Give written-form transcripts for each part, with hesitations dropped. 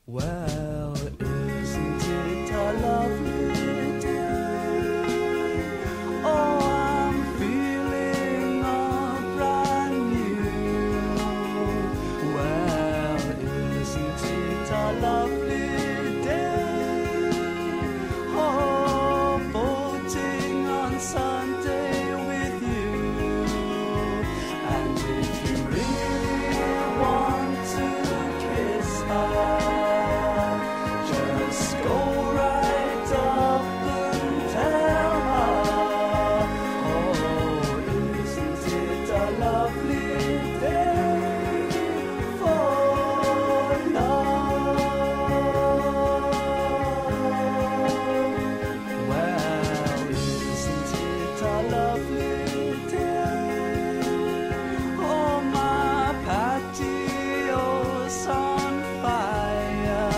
Well, isn't it a lovely day? Oh, I'm feeling all brand new. Well, isn't it a lovely day? Oh, boating on Sunday with you. And if you really want to kiss her, go right up and tell her, oh, isn't it a lovely day for love? Well, isn't it a lovely day? Oh, my patio's on fire.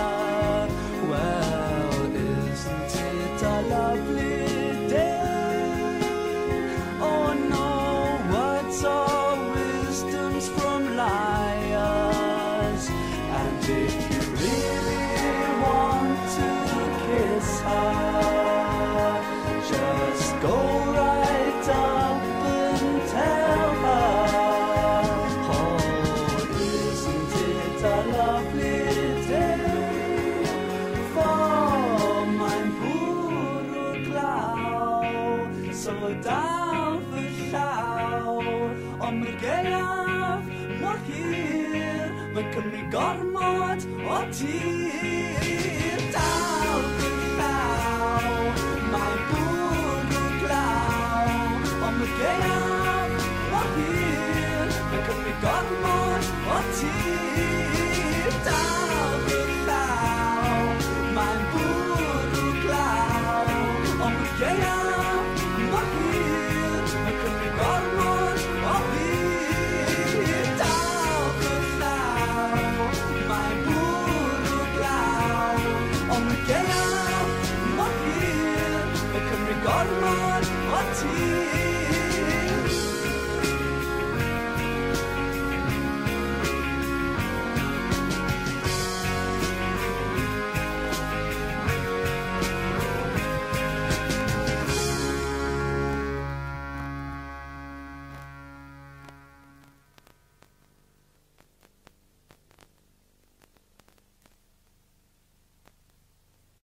Well, isn't it a lovely day? Oh, no words or wisdoms from liars. And if you really want to kiss her, just go right up and tell her, oh, isn't it a lovely day for mein pure glaw, så därför llaw, om yr gaeaf mor hir, mae'n cymryd gormod o tir.